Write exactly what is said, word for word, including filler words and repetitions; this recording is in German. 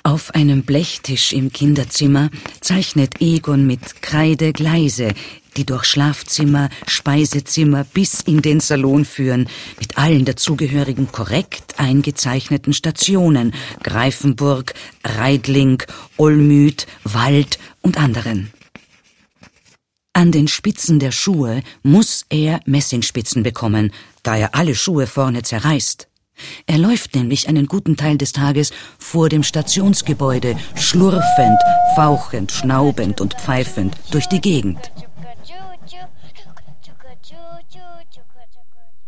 Auf einem Blechtisch im Kinderzimmer zeichnet Egon mit Kreide Gleise, die durch Schlafzimmer, Speisezimmer bis in den Salon führen, mit allen dazugehörigen korrekt eingezeichneten Stationen, Greifenburg, Reidling, Olmüt, Wald und anderen. An den Spitzen der Schuhe muss er Messingspitzen bekommen, da er alle Schuhe vorne zerreißt. Er läuft nämlich einen guten Teil des Tages vor dem Stationsgebäude, schlurfend, fauchend, schnaubend und pfeifend durch die Gegend.